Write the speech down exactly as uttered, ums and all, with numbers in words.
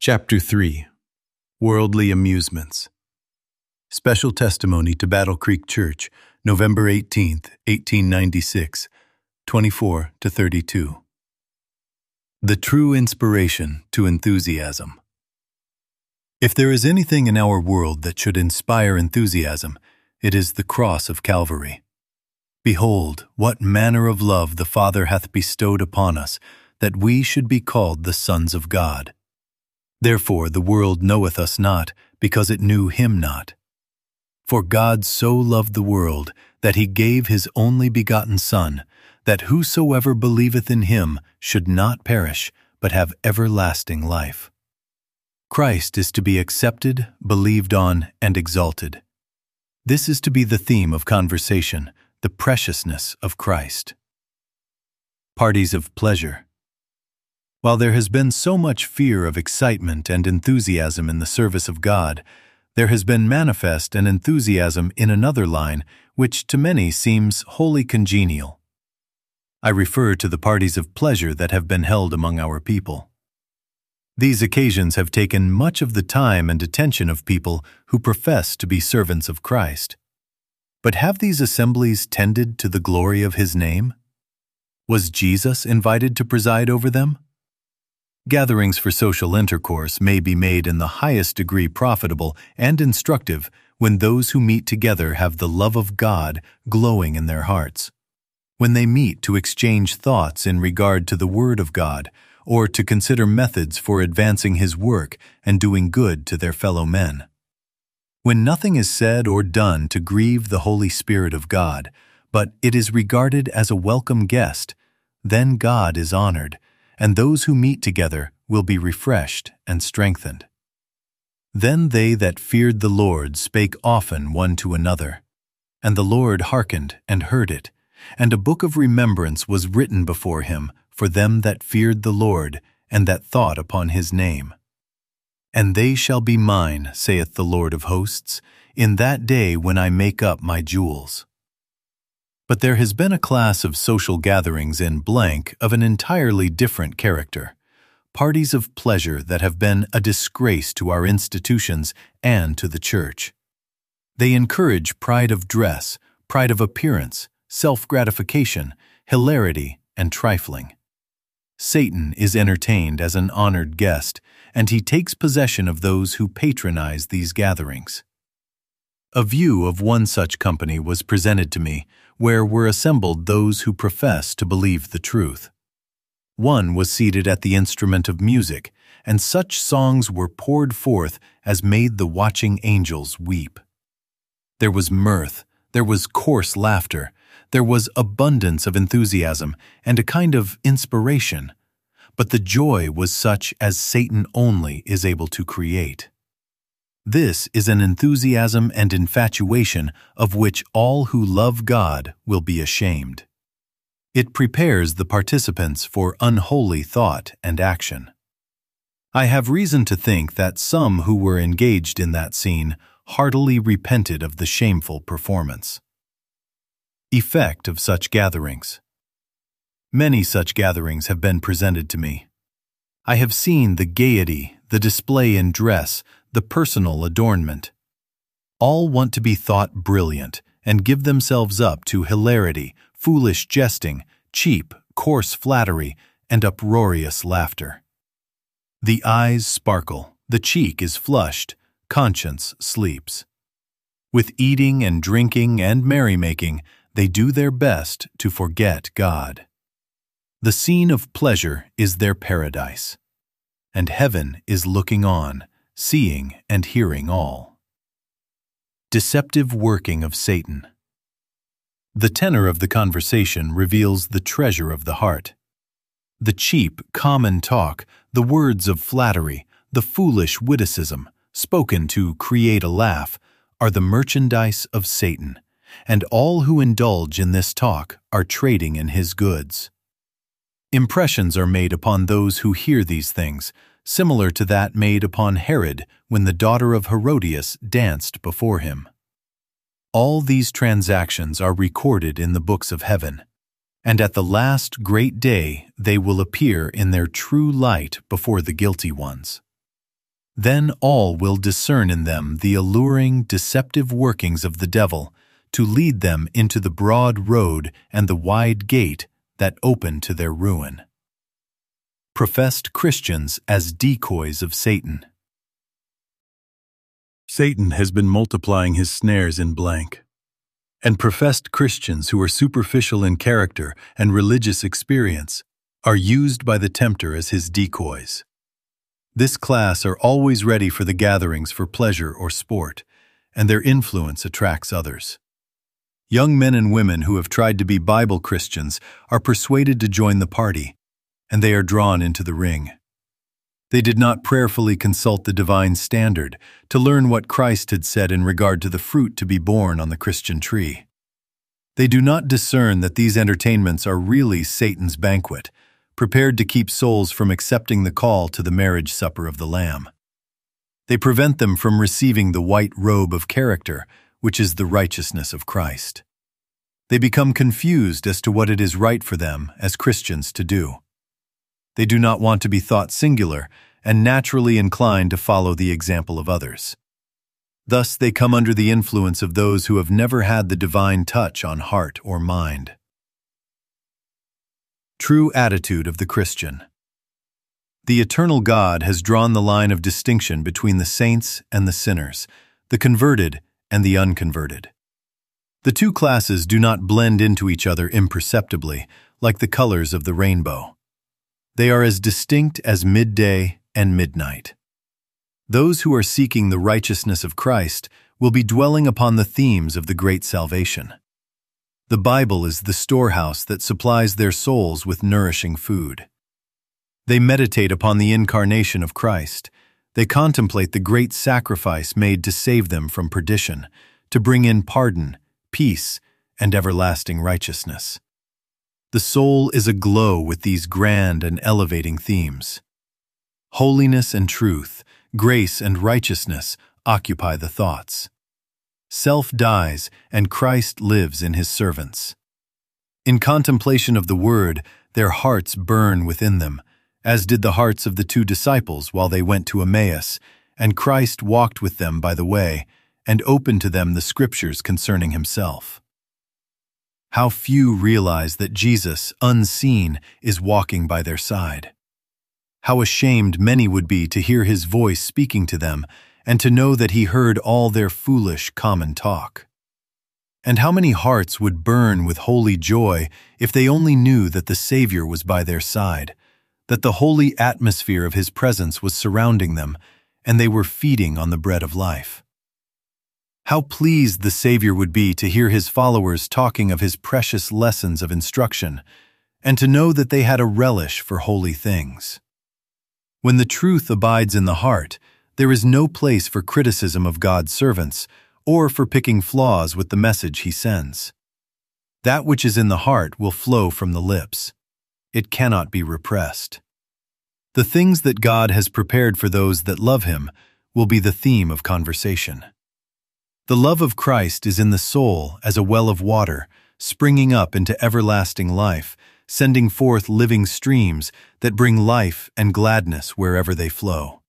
Chapter three. Worldly Amusements. Special Testimony to Battle Creek Church, November eighteenth, eighteen ninety-six, twenty-four to thirty-two. The true inspiration to enthusiasm. If there is anything in our world that should inspire enthusiasm, it is the cross of Calvary. Behold, what manner of love the Father hath bestowed upon us, that we should be called the sons of God. Therefore the world knoweth us not, because it knew him not. For God so loved the world, that he gave his only begotten Son, that whosoever believeth in him should not perish, but have everlasting life. Christ is to be accepted, believed on, and exalted. This is to be the theme of conversation, the preciousness of Christ. Parties of pleasure. While there has been so much fear of excitement and enthusiasm in the service of God, there has been manifest an enthusiasm in another line which to many seems wholly congenial. I refer to the parties of pleasure that have been held among our people. These occasions have taken much of the time and attention of people who profess to be servants of Christ. But have these assemblies tended to the glory of his name? Was Jesus invited to preside over them? Gatherings for social intercourse may be made in the highest degree profitable and instructive when those who meet together have the love of God glowing in their hearts. When they meet to exchange thoughts in regard to the Word of God, or to consider methods for advancing his work and doing good to their fellow men. When nothing is said or done to grieve the Holy Spirit of God, but it is regarded as a welcome guest, then God is honored, and those who meet together will be refreshed and strengthened. Then they that feared the Lord spake often one to another, and the Lord hearkened and heard it, and a book of remembrance was written before him for them that feared the Lord, and that thought upon his name. And they shall be mine, saith the Lord of hosts, in that day when I make up my jewels. But there has been a class of social gatherings in blank of an entirely different character, parties of pleasure that have been a disgrace to our institutions and to the church. They encourage pride of dress, pride of appearance, self-gratification, hilarity, and trifling. Satan is entertained as an honored guest, and he takes possession of those who patronize these gatherings. A view of one such company was presented to me, where were assembled those who profess to believe the truth. One was seated at the instrument of music, and such songs were poured forth as made the watching angels weep. There was mirth, there was coarse laughter, there was abundance of enthusiasm, and a kind of inspiration, but the joy was such as Satan only is able to create. This is an enthusiasm and infatuation of which all who love God will be ashamed. It prepares the participants for unholy thought and action. I have reason to think that some who were engaged in that scene heartily repented of the shameful performance. Effect of such gatherings. Many such gatherings have been presented to me. I have seen the gaiety, the display in dress, the personal adornment. All want to be thought brilliant and give themselves up to hilarity, foolish jesting, cheap, coarse flattery, and uproarious laughter. The eyes sparkle, the cheek is flushed, conscience sleeps. With eating and drinking and merrymaking, they do their best to forget God. The scene of pleasure is their paradise, and heaven is looking on, seeing and hearing all. Deceptive working of Satan. The tenor of the conversation reveals the treasure of the heart. The cheap, common talk, the words of flattery, the foolish witticism, spoken to create a laugh, are the merchandise of Satan, and all who indulge in this talk are trading in his goods. Impressions are made upon those who hear these things, similar to that made upon Herod when the daughter of Herodias danced before him. All these transactions are recorded in the books of heaven, and at the last great day they will appear in their true light before the guilty ones. Then all will discern in them the alluring, deceptive workings of the devil, to lead them into the broad road and the wide gate that open to their ruin. Professed Christians as decoys of Satan. Satan has been multiplying his snares in blank, and professed Christians who are superficial in character and religious experience are used by the tempter as his decoys. This class are always ready for the gatherings for pleasure or sport, and their influence attracts others. Young men and women who have tried to be Bible Christians are persuaded to join the party, and they are drawn into the ring. They did not prayerfully consult the divine standard to learn what Christ had said in regard to the fruit to be borne on the Christian tree. They do not discern that these entertainments are really Satan's banquet, prepared to keep souls from accepting the call to the marriage supper of the Lamb. They prevent them from receiving the white robe of character, which is the righteousness of Christ. They become confused as to what it is right for them as Christians to do. They do not want to be thought singular and naturally inclined to follow the example of others. Thus they come under the influence of those who have never had the divine touch on heart or mind. True attitude of the Christian. The eternal God has drawn the line of distinction between the saints and the sinners, the converted and the unconverted. The two classes do not blend into each other imperceptibly, like the colors of the rainbow. They are as distinct as midday and midnight. Those who are seeking the righteousness of Christ will be dwelling upon the themes of the great salvation. The Bible is the storehouse that supplies their souls with nourishing food. They meditate upon the incarnation of Christ. They contemplate the great sacrifice made to save them from perdition, to bring in pardon, peace, and everlasting righteousness. The soul is aglow with these grand and elevating themes. Holiness and truth, grace and righteousness occupy the thoughts. Self dies, and Christ lives in his servants. In contemplation of the Word, their hearts burn within them, as did the hearts of the two disciples while they went to Emmaus, and Christ walked with them by the way, and opened to them the Scriptures concerning himself. How few realize that Jesus, unseen, is walking by their side. How ashamed many would be to hear his voice speaking to them, and to know that he heard all their foolish common talk. And how many hearts would burn with holy joy if they only knew that the Savior was by their side, that the holy atmosphere of his presence was surrounding them, and they were feeding on the bread of life. How pleased the Savior would be to hear his followers talking of his precious lessons of instruction, and to know that they had a relish for holy things. When the truth abides in the heart, there is no place for criticism of God's servants, or for picking flaws with the message he sends. That which is in the heart will flow from the lips. It cannot be repressed. The things that God has prepared for those that love him will be the theme of conversation. The love of Christ is in the soul as a well of water, springing up into everlasting life, sending forth living streams that bring life and gladness wherever they flow.